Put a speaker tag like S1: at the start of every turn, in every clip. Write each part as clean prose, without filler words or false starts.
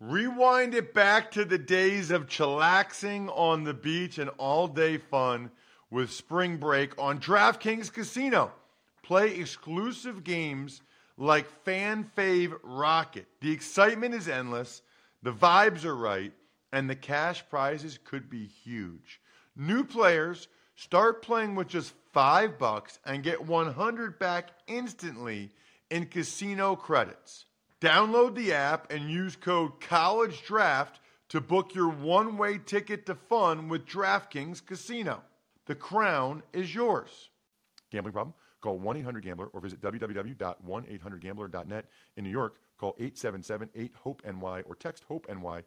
S1: Rewind it back to the days of chillaxing on the beach and all-day fun with Spring Break on DraftKings Casino. Play exclusive games like Fan Fave Rocket. The excitement is endless, the vibes are right, and the cash prizes could be huge. New players start playing with just $5 and get $100 back instantly in casino credits. Download the app and use code COLLEGEDRAFT to book your one-way ticket to fun with DraftKings Casino. The crown is yours. Gambling problem? Call 1-800-GAMBLER or visit www.1800gambler.net. In New York, call 877-8-HOPE-NY or text HOPE-NY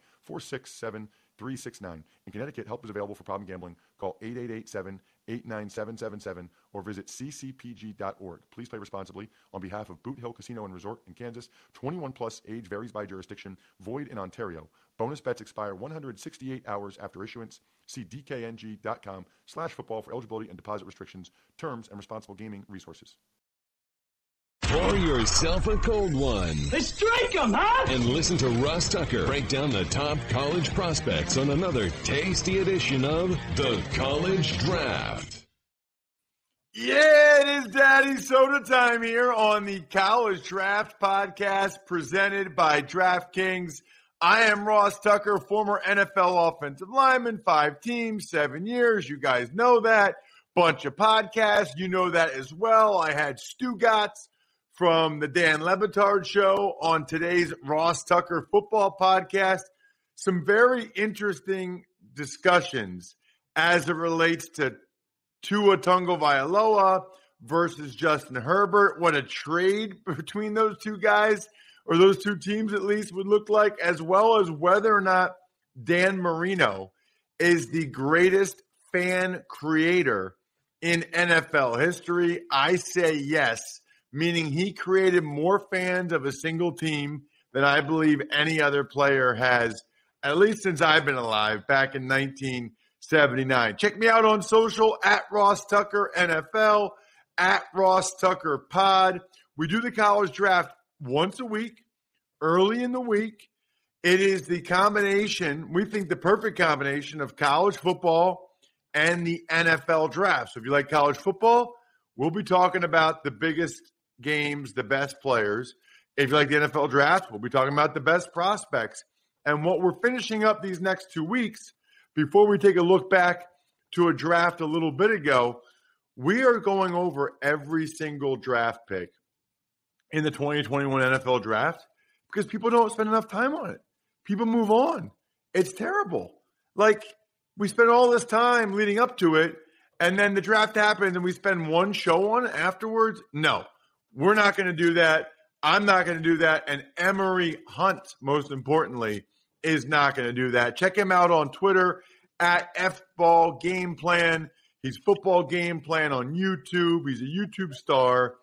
S1: 467-369. In Connecticut, help is available for problem gambling. Call 888-7-897-7777 or visit ccpg.org. Please play responsibly. On behalf of Boot Hill Casino and Resort in Kansas, 21 plus, age varies by jurisdiction, void in Ontario. Bonus bets expire 168 hours after issuance. See dkng.com/football for eligibility and deposit restrictions, terms, and responsible gaming resources.
S2: Pour yourself a cold one.
S3: Let's drink 'em, huh?
S2: And listen to Ross Tucker break down the top college prospects on another tasty edition of The College Draft.
S1: Yeah, it is Daddy Soda time here on the College Draft Podcast presented by DraftKings. I am Ross Tucker, former NFL offensive lineman, 5 teams, 7 years. You guys know that. Bunch of podcasts. You know that as well. I had Stugotz from the Dan Le Batard Show on today's Ross Tucker Football Podcast. Some very interesting discussions as it relates to Tua Tagovailoa versus Justin Herbert. What a trade between those two guys, or those two teams at least, would look like, as well as whether or not Dan Marino is the greatest fan creator in NFL history. I say yes, meaning he created more fans of a single team than I believe any other player has, at least since I've been alive, back in 1979. Check me out on social, at Ross Tucker NFL, at Ross Tucker Pod. We do the college draft once a week, early in the week. It is the combination, we think the perfect combination of college football and the NFL draft. So if you like college football, we'll be talking about the biggest games, the best players. If you like the NFL draft, we'll be talking about the best prospects. And what we're finishing up these next 2 weeks, before we take a look back to a draft a little bit ago, we are going over every single draft pick in the 2021 NFL draft because people don't spend enough time on it. People move on. It's terrible. Like, we spend all this time leading up to it, and then the draft happens and we spend one show on it afterwards. No, we're not going to do that. I'm not going to do that. And Emory Hunt, most importantly, is not going to do that. Check him out on Twitter at FBall Game Plan. He's Football Game Plan on YouTube. He's a YouTube star.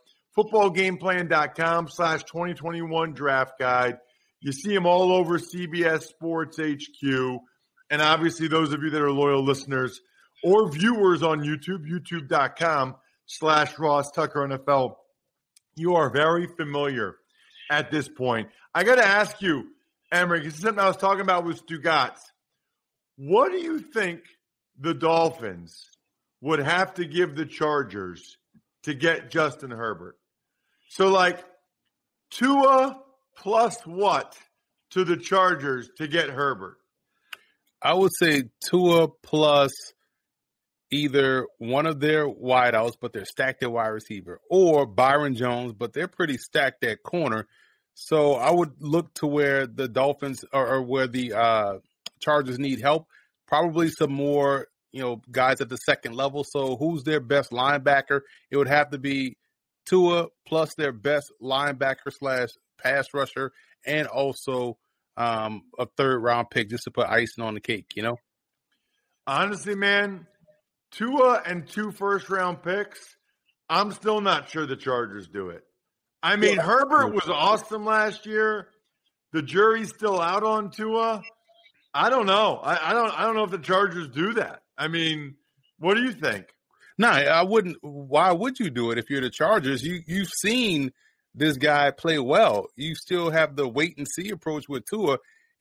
S1: Footballgameplan.com/2021 draft guide. You see him all over CBS Sports HQ. And obviously, those of you that are loyal listeners or viewers on YouTube, youtube.com/Ross Tucker NFL, you are very familiar at this point. I got to ask you, Emory, this is something I was talking about with Stugotz. What do you think the Dolphins would have to give the Chargers to get Justin Herbert? So, like, Tua plus what to the Chargers to get Herbert?
S4: I would say Tua plus either one of their wideouts, but they're stacked at wide receiver, or Byron Jones, but they're pretty stacked at corner. So I would look to where the Dolphins or where the Chargers need help. Probably some more, guys at the second level. So who's their best linebacker? It would have to be Tua plus their best linebacker / pass rusher, and also a 3rd-round pick just to put icing on the cake,
S1: Honestly, man, Tua and 2 first-round picks, I'm still not sure the Chargers do it. I mean, Herbert was awesome last year. The jury's still out on Tua. I don't know. I don't know if the Chargers do that. I mean, what do you think?
S4: No, I wouldn't. Why would you do it if you're the Chargers? You've seen this guy play well. You still have the wait and see approach with Tua.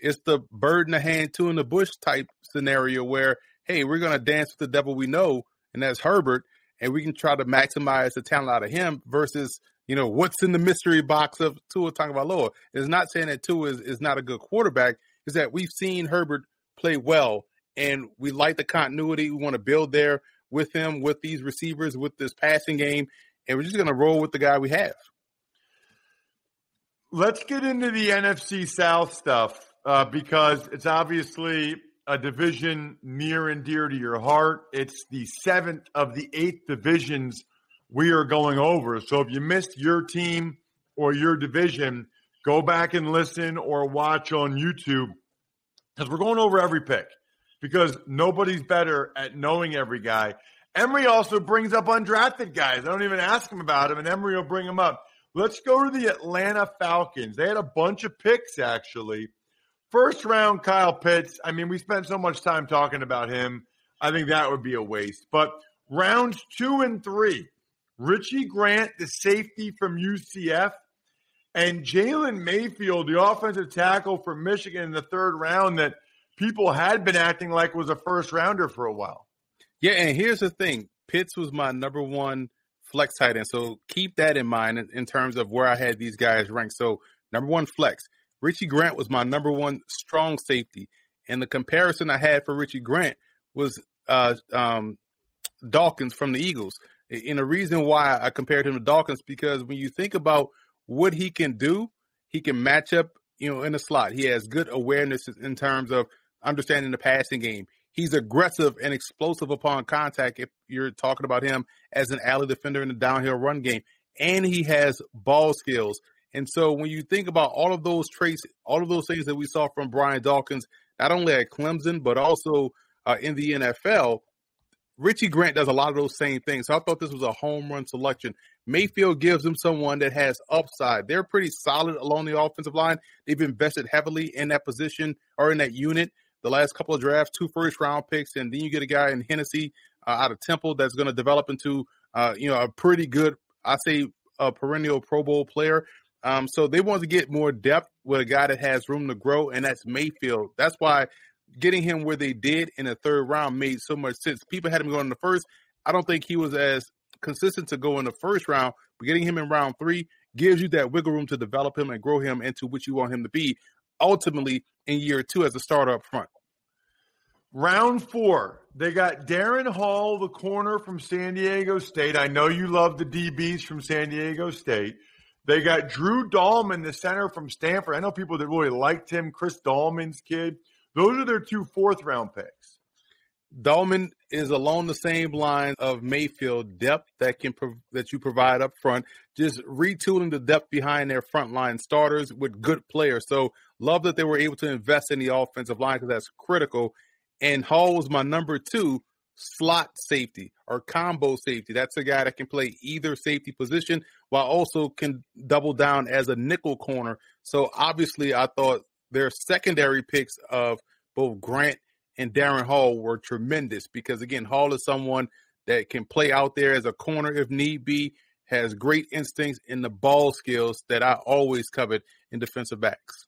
S4: it's the bird in the hand, two in the bush type scenario where, hey, we're going to dance with the devil we know, and that's Herbert, and we can try to maximize the talent out of him versus, what's in the mystery box of Tua Tagovailoa. It's not saying that Tua is not a good quarterback. It's that we've seen Herbert play well, and we like the continuity. We want to build there with him, with these receivers, with this passing game, and we're just going to roll with the guy we have.
S1: Let's get into the NFC South stuff because it's obviously a division near and dear to your heart. It's the 7th of the 8 divisions we are going over. So if you missed your team or your division, go back and listen or watch on YouTube because we're going over every pick because nobody's better at knowing every guy. Emory also brings up undrafted guys. I don't even ask him about him, and Emory will bring them up. Let's go to the Atlanta Falcons. They had a bunch of picks, actually. First round, Kyle Pitts. I mean, we spent so much time talking about him. I think that would be a waste. But rounds 2 and 3, Richie Grant, the safety from UCF, and Jalen Mayfield, the offensive tackle from Michigan in the 3rd round that people had been acting like was a first rounder for a while.
S4: Yeah, and here's the thing. Pitts was my number 1 flex tight end. So keep that in mind in terms of where I had these guys ranked. So number 1 flex. Richie Grant was my number 1 strong safety. And the comparison I had for Richie Grant was Dawkins from the Eagles. And the reason why I compared him to Dawkins, because when you think about what he can do, he can match up, in the slot. He has good awareness in terms of understanding the passing game. He's aggressive and explosive upon contact if you're talking about him as an alley defender in the downhill run game. And he has ball skills. And so when you think about all of those traits, all of those things that we saw from Brian Dawkins, not only at Clemson, but also in the NFL, Richie Grant does a lot of those same things. So I thought this was a home run selection. Mayfield gives them someone that has upside. They're pretty solid along the offensive line. They've invested heavily in that position or in that unit. The last couple of drafts, 2 first-round picks, and then you get a guy in Hennessy out of Temple that's going to develop into, a pretty good, I say, a perennial Pro Bowl player. So they want to get more depth with a guy that has room to grow, and that's Mayfield. That's why getting him where they did in the 3rd round made so much sense. People had him going in the 1st. I don't think he was as consistent to go in the 1st round, but getting him in round 3 gives you that wiggle room to develop him and grow him into what you want him to be ultimately in year 2 as a starter up front.
S1: Round 4, they got Darren Hall, the corner from San Diego State. I know you love the DBs from San Diego State. They got Drew Dahlman, the center from Stanford. I know people that really liked him, Chris Dahlman's kid. Those are their 2 4th-round picks.
S4: Dahlman is along the same line of Mayfield, depth that you provide up front, just retooling the depth behind their frontline starters with good players. So love that they were able to invest in the offensive line because that's critical. And Hall was my number 2 slot safety or combo safety. That's a guy that can play either safety position while also can double down as a nickel corner. So obviously I thought their secondary picks of both Grant and Darren Hall were tremendous because, again, Hall is someone that can play out there as a corner if need be, has great instincts and the ball skills that I always covet in defensive backs.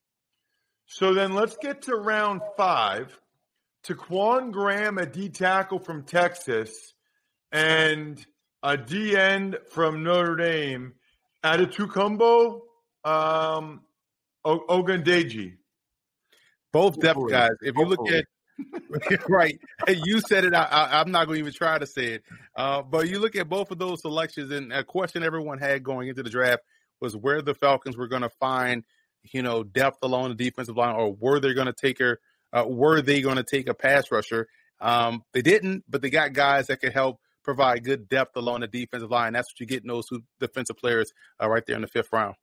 S1: So then let's get to round 5. Taquan Graham, a D tackle from Texas, and a D end from Notre Dame. Adetokunbo Ogundeji.
S4: Both depth guys. If you look at right, you said it. I'm not going to even try to say it. But you look at both of those selections, and a question everyone had going into the draft was where the Falcons were going to find, depth along the defensive line, or were they going to take a pass rusher? They didn't, but they got guys that could help provide good depth along the defensive line. That's what you get in those 2 defensive players right there in the 5th round.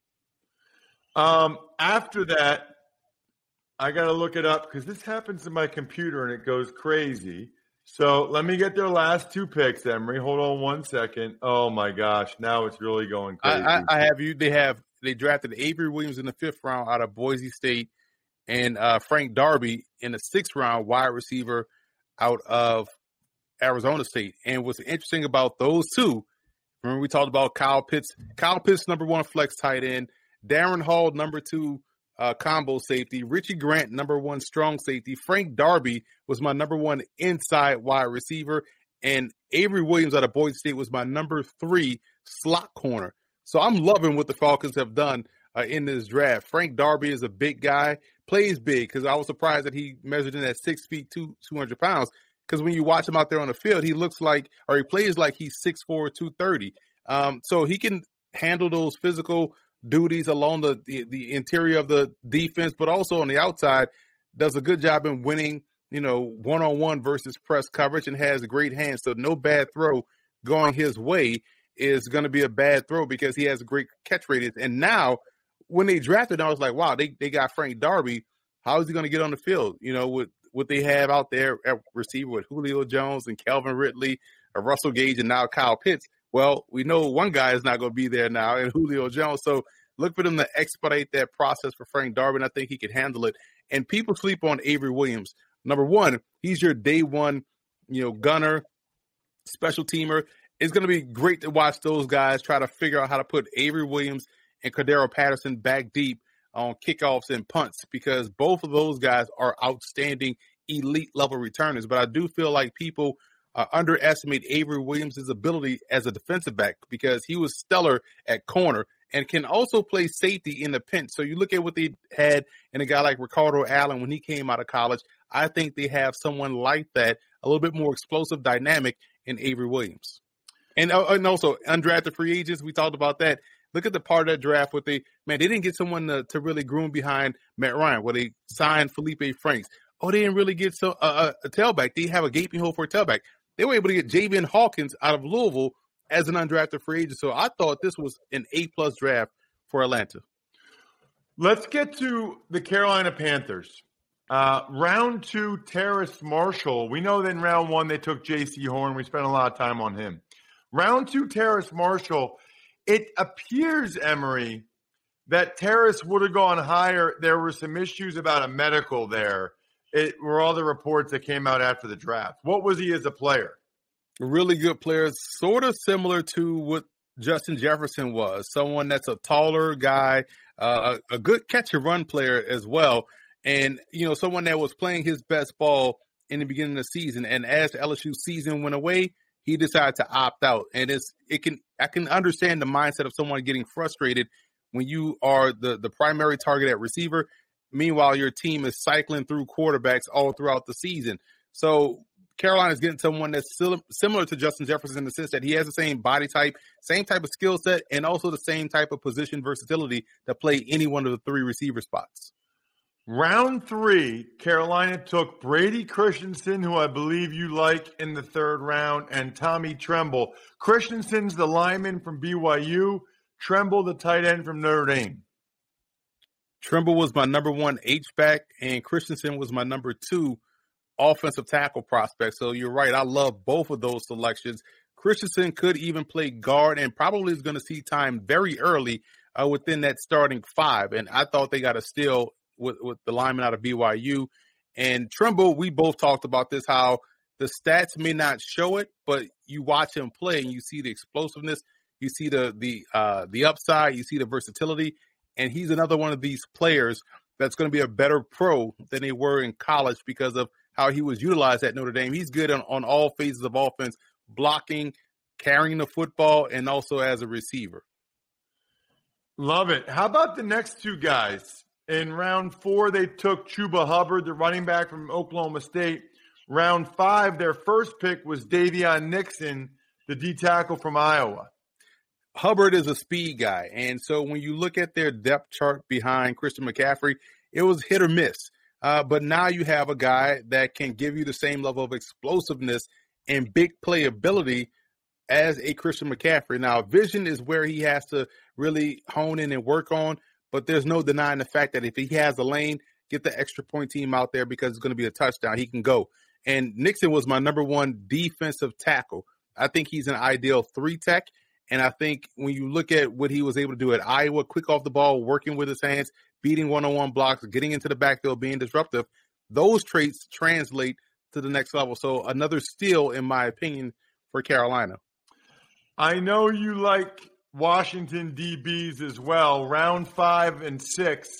S1: After that, I got to look it up because this happens to my computer and it goes crazy. So let me get their last 2 picks, Emory. Hold on 1 second. Oh, my gosh. Now it's really going crazy.
S4: I have you. They drafted Avery Williams in the 5th round out of Boise State and Frank Darby in the 6th round, wide receiver out of Arizona State. And what's interesting about those 2, remember we talked about Kyle Pitts. Kyle Pitts, number 1 flex tight end. Darren Hall, number 2 combo safety. Richie Grant, number 1 strong safety. Frank Darby was my number 1 inside wide receiver. And Avery Williams out of Boise State was my number 3 slot corner. So I'm loving what the Falcons have done in this draft. Frank Darby is a big guy, plays big, because I was surprised that he measured in at 6 feet, 200 pounds. Because when you watch him out there on the field, he looks like, or he plays like he's 6'4", 230. So he can handle those physical duties along the interior of the defense, but also on the outside, does a good job in winning, one-on-one versus press coverage, and has great hands. So no bad throw going his way is going to be a bad throw because he has a great catch radius. And now when they drafted him, I was like, wow, they got Frank Darby. How is he going to get on the field? With what they have out there at receiver with Julio Jones and Calvin Ridley, Russell Gage, and now Kyle Pitts. Well, we know one guy is not going to be there now, and Julio Jones. So look for them to expedite that process for Frank Darby, and I think he could handle it. And people sleep on Avery Williams. Number 1, he's your day one, gunner, special teamer. It's going to be great to watch those guys try to figure out how to put Avery Williams and Cordero Patterson back deep on kickoffs and punts, because both of those guys are outstanding elite level returners. But I do feel like people underestimate Avery Williams' ability as a defensive back, because he was stellar at corner and can also play safety in the pinch. So you look at what they had in a guy like Ricardo Allen when he came out of college. I think they have someone like that, a little bit more explosive dynamic in Avery Williams. And also undrafted free agents, we talked about that. Look at the part of that draft where they didn't get someone to really groom behind Matt Ryan, where they signed Felipe Franks. Oh, they didn't really get a tailback. They have a gaping hole for a tailback. They were able to get Javian Hawkins out of Louisville as an undrafted free agent. So I thought this was an A-plus draft for Atlanta.
S1: Let's get to the Carolina Panthers. Round 2, Terrace Marshall. We know that in round 1 they took J.C. Horn. We spent a lot of time on him. Round 2, Terrace Marshall. It appears, Emory, that Terrace would have gone higher. There were some issues about a medical there. It were all the reports that came out after the draft. What was he as a player?
S4: A really good player, sort of similar to what Justin Jefferson was. Someone that's a taller guy, a good catch-and-run player as well. And, someone that was playing his best ball in the beginning of the season. And as the LSU season went away, he decided to opt out. And I can understand the mindset of someone getting frustrated when you are the primary target at receiver. Meanwhile, your team is cycling through quarterbacks all throughout the season. So Carolina is getting someone that's similar to Justin Jefferson in the sense that he has the same body type, same type of skill set, and also the same type of position versatility to play any one of the 3 receiver spots.
S1: Round 3, Carolina took Brady Christensen, who I believe you like, in the 3rd round, and Tommy Tremble. Christensen's the lineman from BYU, Tremble the tight end from Notre Dame.
S4: Tremble was my number 1 H-back, and Christensen was my number 2 offensive tackle prospect. So you're right. I love both of those selections. Christensen could even play guard and probably is going to see time very early within that starting 5. And I thought they got a steal with the lineman out of BYU. And Tremble, we both talked about this, how the stats may not show it, but you watch him play and you see the explosiveness, you see the upside, you see the versatility. And he's another one of these players that's going to be a better pro than they were in college because of how he was utilized at Notre Dame. He's good on all phases of offense, blocking, carrying the football, and also as a receiver.
S1: Love it. How about the next 2 guys? In round 4, they took Chuba Hubbard, the running back from Oklahoma State. Round 5, their first pick was Davion Nixon, the D tackle from Iowa.
S4: Hubbard is a speed guy. And so when you look at their depth chart behind Christian McCaffrey, it was hit or miss. But now you have a guy that can give you the same level of explosiveness and big playability as a Christian McCaffrey. Now, vision is where he has to really hone in and work on, but there's no denying the fact that if he has a lane, get the extra point team out there because it's going to be a touchdown. He can go. And Nixon was my number 1 defensive tackle. I think he's an ideal 3-tech. And I think when you look at what he was able to do at Iowa, quick off the ball, working with his hands, beating one-on-one blocks, getting into the backfield, being disruptive, those traits translate to the next level. So another steal, in my opinion, for Carolina.
S1: I know you like Washington DBs as well. Round 5 and 6,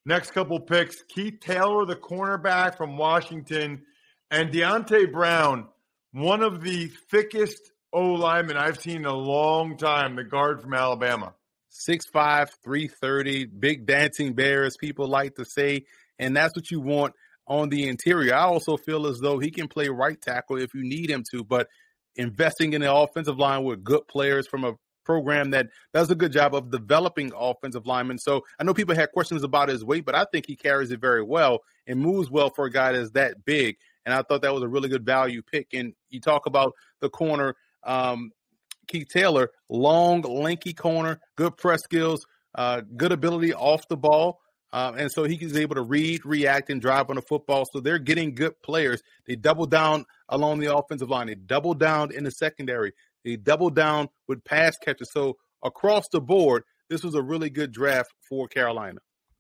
S1: Next couple picks, Keith Taylor, the cornerback from Washington, and Deontay Brown, one of the thickest O-linemen I've seen in a long time, the guard from Alabama.
S4: 6'5", 330, big dancing bear, as people like to say, and that's what you want on the interior. I also feel as though he can play right tackle if you need him to, but investing in the offensive line with good players from a program that does a good job of developing offensive linemen. So I know people had questions about his weight, but I think he carries it very well and moves well for a guy that's that big. And I thought that was a really good value pick. And you talk about the corner, Keith Taylor, long, lanky corner, good press skills, good ability off the ball. And so he is able to read, react, and drive on the football. So they're getting good players. They double down along the offensive line. They double down in the secondary. They double down with pass catchers. So across the board, this was a really good draft for Carolina.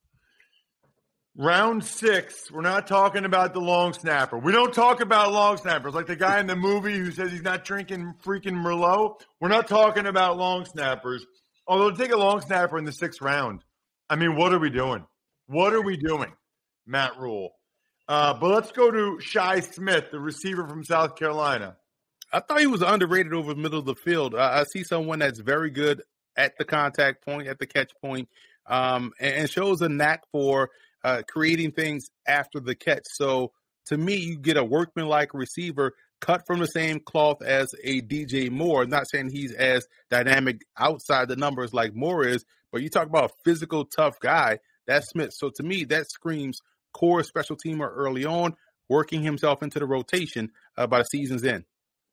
S1: Round 6, we're not talking about the long snapper. We don't talk about long snappers like the guy in the movie who says he's not drinking freaking Merlot. We're not talking about long snappers. Although to take a long snapper in the 6th round, I mean, what are we doing? What are we doing, Matt Rule? But let's go to Shi Smith, the receiver from South Carolina.
S4: I thought he was underrated over the middle of the field. I see someone that's very good at the contact point, at the catch point, and shows a knack for creating things after the catch. So to me, you get a workmanlike receiver cut from the same cloth as a DJ Moore. I'm not saying he's as dynamic outside the numbers like Moore is, but you talk about a physical, tough guy, that's Smith. So to me, that screams core special teamer early on, working himself into the rotation by the season's end.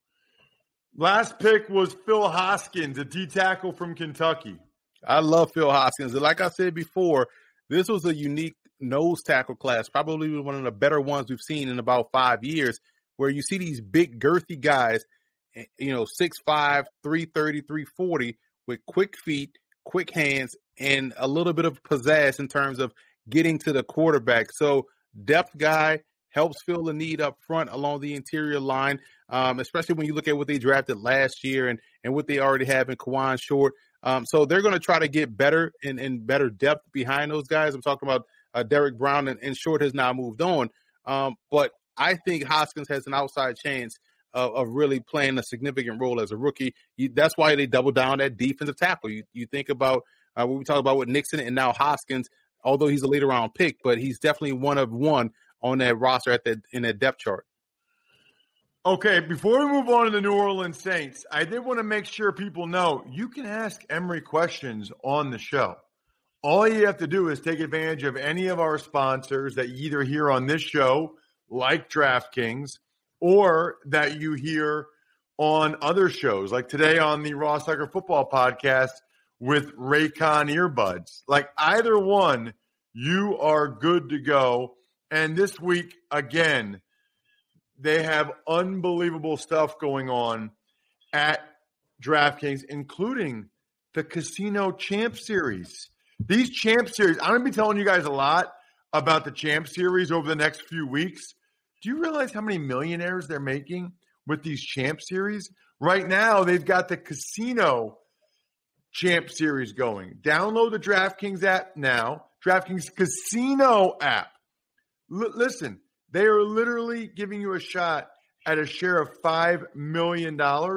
S1: Last pick was Phil Hoskins, a D-tackle from Kentucky.
S4: I love Phil Hoskins. And like I said before, this was a unique nose tackle class, probably one of the better ones we've seen in about 5 years, where you see these big, girthy guys, 6'5", 330, 340, with quick feet, quick hands, and a little bit of pizzazz in terms of getting to the quarterback. So depth guy, helps fill the need up front along the interior line, especially when you look at what they drafted last year and what they already have in Kawan Short. So they're going to try to get better and better depth behind those guys. I'm talking about Derek Brown, and Short has now moved on. But I think Hoskins has an outside chance of really playing a significant role as a rookie. That's why they double down at defensive tackle. You think about what we talk about with Nixon and now Hoskins, although he's a later round pick, but he's definitely one of one on that roster in that depth chart.
S1: Okay, before we move on to the New Orleans Saints, I did want to make sure people know you can ask Emory questions on the show. All you have to do is take advantage of any of our sponsors that you either hear on this show, like DraftKings, or that you hear on other shows, like today on the Ross Tucker Football Podcast with Raycon earbuds. Like either one, you are good to go. And this week, again, they have unbelievable stuff going on at DraftKings, including the Casino Champ Series. These Champ Series, I'm going to be telling you guys a lot about the Champ Series over the next few weeks. Do you realize how many millionaires they're making with these Champ Series? Right now, they've got the Casino Champ Series going. Download the DraftKings app now, DraftKings Casino app. Listen, they are literally giving you a shot at a share of $5 million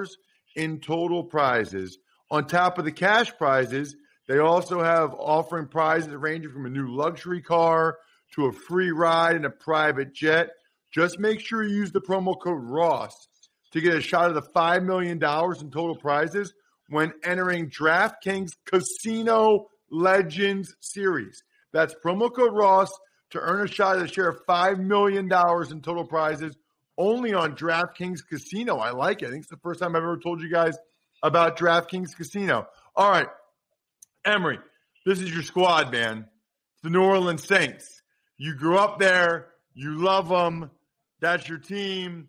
S1: in total prizes. On top of the cash prizes, they also have offering prizes ranging from a new luxury car to a free ride in a private jet. Just make sure you use the promo code ROSS to get a shot at the $5 million in total prizes when entering DraftKings Casino Legends Series. That's promo code ROSS to earn a shot at a share of $5 million in total prizes only on DraftKings Casino. I like it. I think it's the first time I've ever told you guys about DraftKings Casino. All right, Emory, this is your squad, man. It's the New Orleans Saints. You grew up there. You love them. That's your team.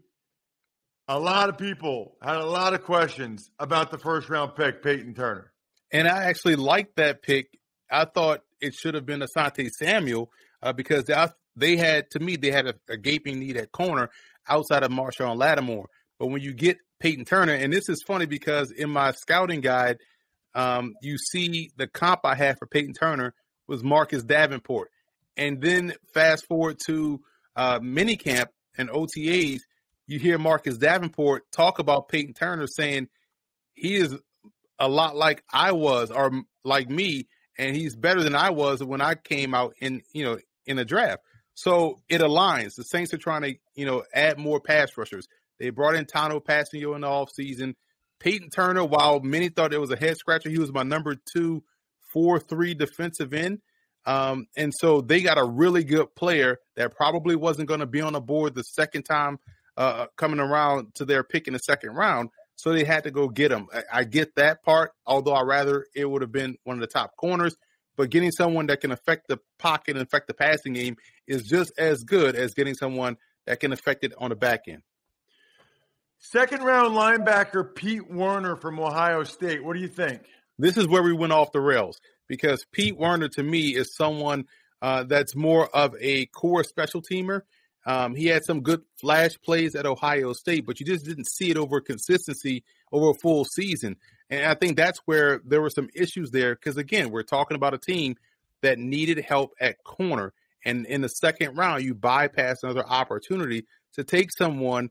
S1: A lot of people had a lot of questions about the first-round pick, Peyton Turner.
S4: And I actually liked that pick. I thought it should have been Asante Samuel because they had a gaping need at corner outside of Marshawn Lattimore. But when you get Peyton Turner, and this is funny because in my scouting guide, you see the comp I had for Peyton Turner was Marcus Davenport. And then fast forward to minicamp and OTAs, you hear Marcus Davenport talk about Peyton Turner saying he is a lot like I was or like me, and he's better than I was when I came out in the draft. So it aligns. The Saints are trying to, add more pass rushers. They brought in Tano Passanio in the offseason. Peyton Turner, while many thought it was a head scratcher, he was my number 2 4-3 defensive end. And so they got a really good player that probably wasn't going to be on the board the second time coming around to their pick in the second round. So they had to go get him. I get that part, although I rather it would have been one of the top corners. But getting someone that can affect the pocket and affect the passing game is just as good as getting someone that can affect it on the back end.
S1: Second-round linebacker Pete Werner from Ohio State. What do you think?
S4: This is where we went off the rails because Pete Werner, to me, is someone that's more of a core special teamer. He had some good flash plays at Ohio State, but you just didn't see it over consistency over a full season. And I think that's where there were some issues there because, again, we're talking about a team that needed help at corner. And in the second round, you bypass another opportunity to take someone,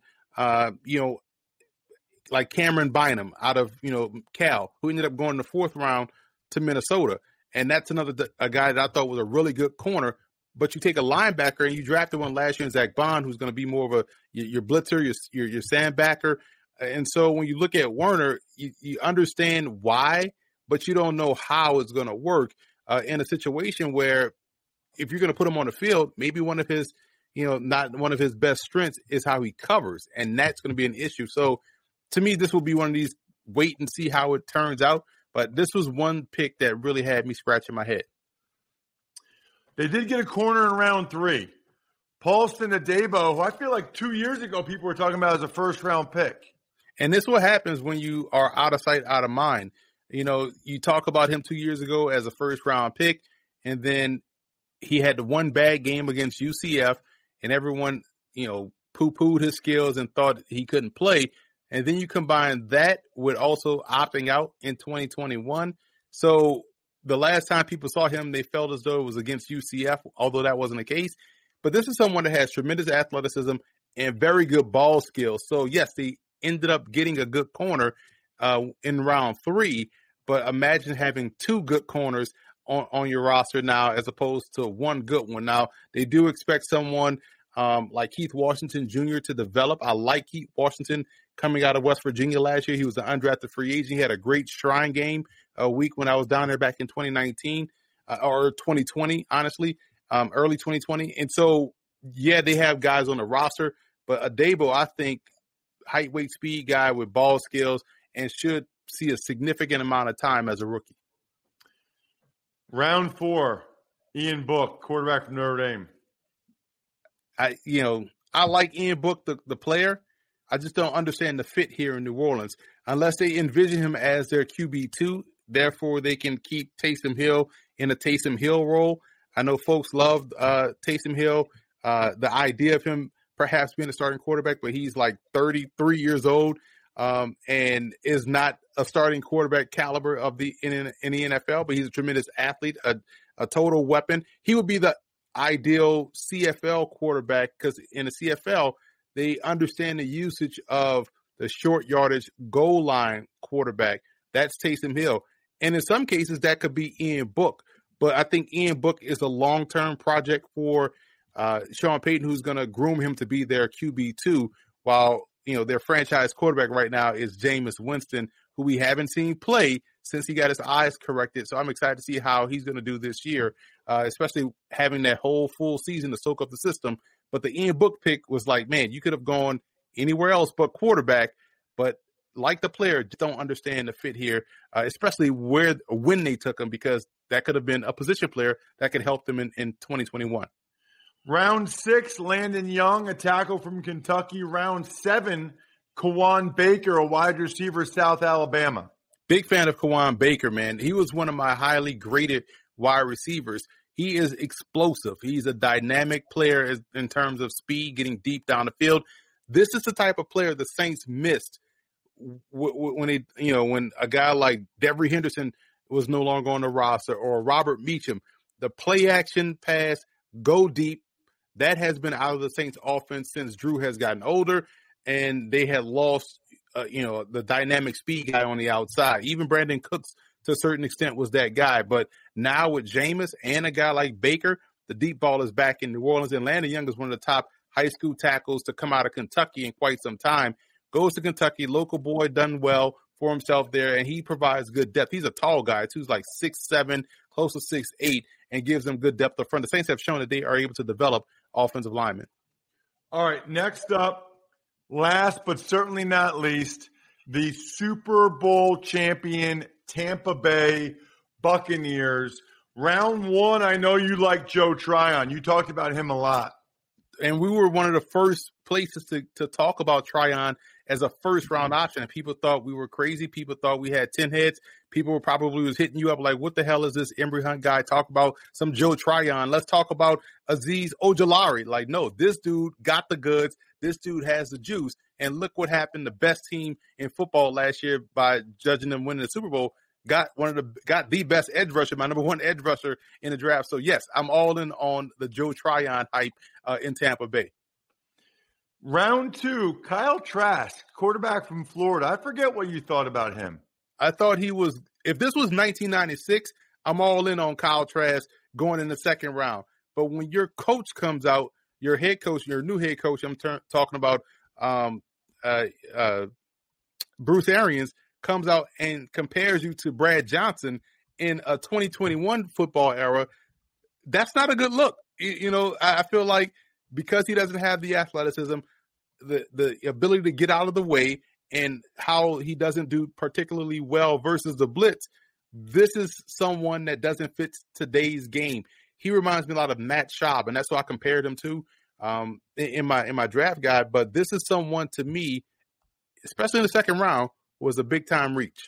S4: like Cameron Bynum out of, Cal, who ended up going in the fourth round to Minnesota. And that's a guy that I thought was a really good corner. But you take a linebacker and you drafted one last year in Zach Bond, who's going to be more of your blitzer, your sandbacker. And so when you look at Werner, you understand why, but you don't know how it's going to work in a situation where if you're going to put him on the field, maybe one of his, not one of his best strengths is how he covers. And that's going to be an issue. So to me, this will be one of these wait and see how it turns out. But this was one pick that really had me scratching my head.
S1: They did get a corner in round 3. Paulson Adebo, who I feel like 2 years ago people were talking about as a first-round pick.
S4: And this is what happens when you are out of sight, out of mind. You talk about him 2 years ago as a first-round pick, and then he had the one bad game against UCF, and everyone, poo-pooed his skills and thought he couldn't play. And then you combine that with also opting out in 2021. So the last time people saw him, they felt as though it was against UCF, although that wasn't the case. But this is someone that has tremendous athleticism and very good ball skills. So, yes, they ended up getting a good corner in round 3. But imagine having 2 good corners on your roster now as opposed to one good one. Now, they do expect someone like Keith Washington Jr. to develop. I like Keith Washington coming out of West Virginia last year. He was an undrafted free agent. He had a great Shrine game a week when I was down there back in 2019 or 2020, honestly, early 2020. And so, yeah, they have guys on the roster, but Adebo, I think, height, weight, speed guy with ball skills and should see a significant amount of time as a rookie.
S1: Round 4, Ian Book, quarterback from Notre Dame.
S4: I like Ian Book, the player. I just don't understand the fit here in New Orleans unless they envision him as their QB2. Therefore, they can keep Taysom Hill in a Taysom Hill role. I know folks loved Taysom Hill, the idea of him perhaps being a starting quarterback, but he's like 33 years old and is not a starting quarterback caliber of in the NFL, but he's a tremendous athlete, a total weapon. He would be the ideal CFL quarterback because in the CFL, they understand the usage of the short yardage goal line quarterback. That's Taysom Hill. And in some cases, that could be Ian Book. But I think Ian Book is a long-term project for Sean Payton, who's going to groom him to be their QB2, while their franchise quarterback right now is Jameis Winston, who we haven't seen play since he got his eyes corrected. So I'm excited to see how he's going to do this year, especially having that whole full season to soak up the system. But the Ian Book pick was like, man, you could have gone anywhere else but quarterback. But like the player, just don't understand the fit here, especially when they took him, because that could have been a position player that could help them in 2021.
S1: Round 6, Landon Young, a tackle from Kentucky. Round 7, Kawan Baker, a wide receiver, South Alabama.
S4: Big fan of Kawan Baker, man. He was one of my highly graded wide receivers. He is explosive. He's a dynamic player in terms of speed, getting deep down the field. This is the type of player the Saints missed when a guy like Devery Henderson was no longer on the roster, or Robert Meacham. The play action pass, go deep. That has been out of the Saints offense since Drew has gotten older, and they had lost, the dynamic speed guy on the outside. Even Brandon Cooks, to a certain extent, was that guy. But now with Jameis and a guy like Baker, the deep ball is back in New Orleans. And Landon Young is one of the top high school tackles to come out of Kentucky in quite some time. Goes to Kentucky, local boy, done well for himself there, and he provides good depth. He's a tall guy, too. He's like 6'7", close to 6'8", and gives them good depth up front. The Saints have shown that they are able to develop offensive linemen.
S1: All right, next up, last but certainly not least, the Super Bowl champion Tampa Bay Buccaneers. Round one, I know you like Joe Tryon. You talked about him a lot.
S4: And we were one of the first places to talk about Tryon as a first-round option. And people thought we were crazy. People thought we had 10 heads. People probably was hitting you up like, what the hell is this Embry Hunt guy talk about? Some Joe Tryon. Let's talk about Azeez Ojulari. Like, no, this dude got the goods. This dude has the juice. And look what happened. The best team in football last year, by judging them winning the Super Bowl, got the best edge rusher, my number one edge rusher in the draft. So, yes, I'm all in on the Joe Tryon hype in Tampa Bay.
S1: Round two, Kyle Trask, quarterback from Florida. I forget what you thought about him.
S4: I thought he was – if this was 1996, I'm all in on Kyle Trask going in the second round. But when your coach comes out, your head coach, your new head coach, I'm talking about Bruce Arians, comes out and compares you to Brad Johnson in a 2021 football era, that's not a good look. I feel like because he doesn't have the athleticism, the ability to get out of the way, and how he doesn't do particularly well versus the blitz, this is someone that doesn't fit today's game. He reminds me a lot of Matt Schaub, and that's what I compared him to in my draft guide. But this is someone, to me, especially in the second round, was a big-time reach.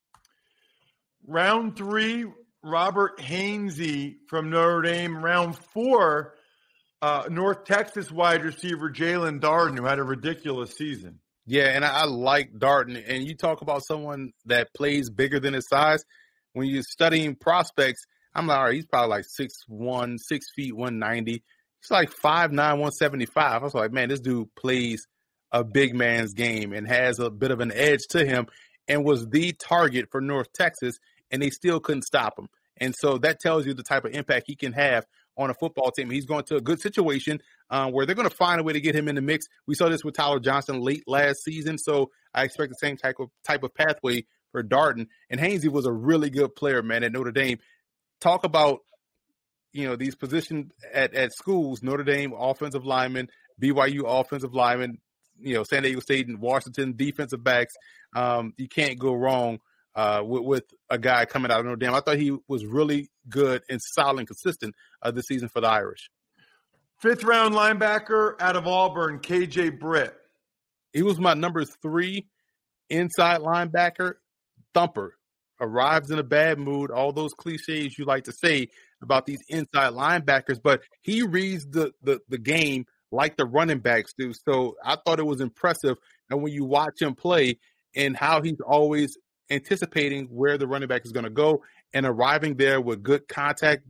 S1: Round three, Robert Hainsey from Notre Dame. Round four, North Texas wide receiver Jalen Darden, who had a ridiculous season.
S4: Yeah, and I like Darden. And you talk about someone that plays bigger than his size. When you're studying prospects, I'm like, all right, he's probably like 6'1", 6 feet, 190. He's like 5'9", 175. I was like, man, this dude plays a big man's game and has a bit of an edge to him, and was the target for North Texas, and they still couldn't stop him. And so that tells you the type of impact he can have on a football team. He's going to a good situation where they're going to find a way to get him in the mix. We saw this with Tyler Johnson late last season, so I expect the same type of pathway for Darden. And Hainsey was a really good player, man, at Notre Dame. Talk about, these positions at schools, Notre Dame offensive lineman, BYU offensive lineman, San Diego State and Washington defensive backs. You can't go wrong with a guy coming out of Notre Dame. I thought he was really good and solid and consistent this season for the Irish.
S1: Fifth-round linebacker out of Auburn, KJ Britt.
S4: He was my number 3 inside linebacker. Thumper. Arrives in a bad mood. All those cliches you like to say about these inside linebackers, but he reads the game like the running backs do. So I thought it was impressive. And when you watch him play and how he's always anticipating where the running back is going to go and arriving there with good contact,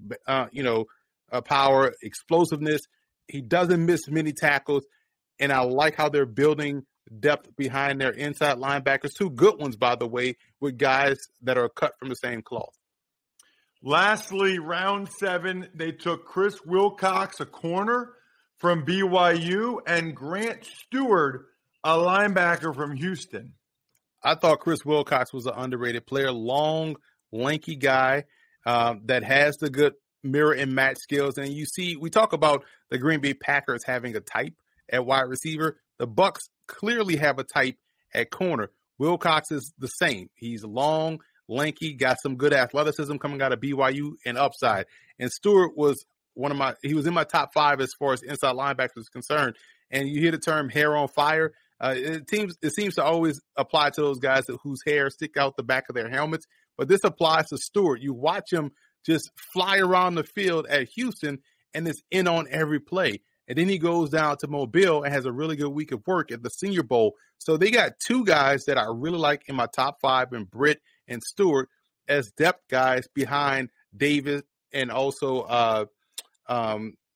S4: power, explosiveness. He doesn't miss many tackles. And I like how they're building depth behind their inside linebackers. 2 good ones, by the way, with guys that are cut from the same cloth.
S1: Lastly, round 7, they took Chris Wilcox, a corner from BYU, and Grant Stewart, a linebacker from Houston.
S4: I thought Chris Wilcox was an underrated player, long, lanky guy that has the good mirror and match skills. And you see, we talk about the Green Bay Packers having a type at wide receiver. The Bucs clearly have a type at corner. Wilcox is the same. He's long, lanky, got some good athleticism coming out of BYU and upside. And Stewart was he was in my top 5 as far as inside linebackers is concerned. And you hear the term hair on fire. It seems to always apply to those guys whose hair stick out the back of their helmets. But this applies to Stewart. You watch him just fly around the field at Houston and is in on every play. And then he goes down to Mobile and has a really good week of work at the Senior Bowl. So they got 2 guys that I really like in my top 5, and Britt and Stewart, as depth guys behind Davis and also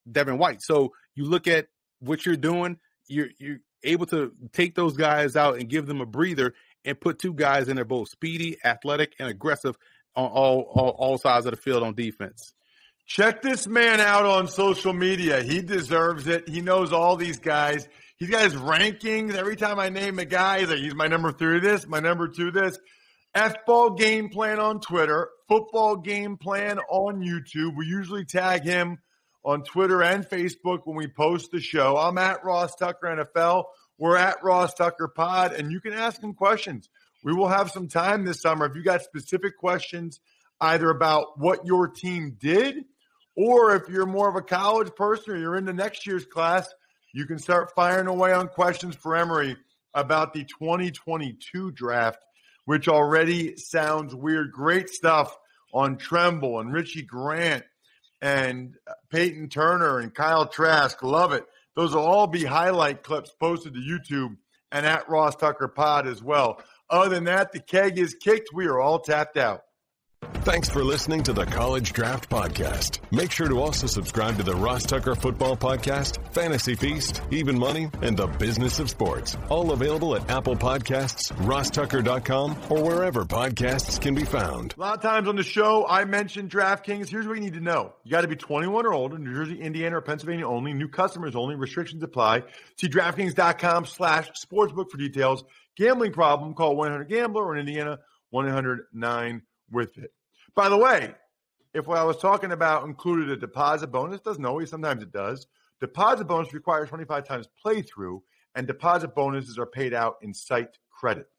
S4: Devin White. So you look at what you're doing, you're able to take those guys out and give them a breather and put two guys in there, both speedy, athletic, and aggressive on all sides of the field on defense.
S1: Check this man out on social media. He deserves it. He knows all these guys. He's got his rankings. Every time I name a guy, he's like, he's my number 3 this, my number 2 this. F-Ball Game Plan on Twitter, Football Game Plan on YouTube. We usually tag him on Twitter and Facebook when we post the show. I'm at Ross Tucker NFL. We're at Ross Tucker Pod, and you can ask him questions. We will have some time this summer. If you got specific questions, either about what your team did, or if you're more of a college person or you're into next year's class, you can start firing away on questions for Emory about the 2022 draft, which already sounds weird. Great stuff on Tremble and Richie Grant and Peyton Turner and Kyle Trask. Love it. Those will all be highlight clips posted to YouTube and at Ross Tucker Pod as well. Other than that, the keg is kicked. We are all tapped out.
S2: Thanks for listening to the College Draft Podcast. Make sure to also subscribe to the Ross Tucker Football Podcast, Fantasy Feast, Even Money, and The Business of Sports. All available at Apple Podcasts, rosstucker.com, or wherever podcasts can be found.
S1: A lot of times on the show, I mentioned DraftKings. Here's what you need to know. You got to be 21 or older, New Jersey, Indiana, or Pennsylvania only. New customers only. Restrictions apply. See DraftKings.com/sportsbook for details. Gambling problem, call 1-800-GAMBLER, or in Indiana, 1-800-9-WITH-IT. By the way, if what I was talking about included a deposit bonus, doesn't always, sometimes it does. Deposit bonus requires 25 times playthrough, and deposit bonuses are paid out in site credit.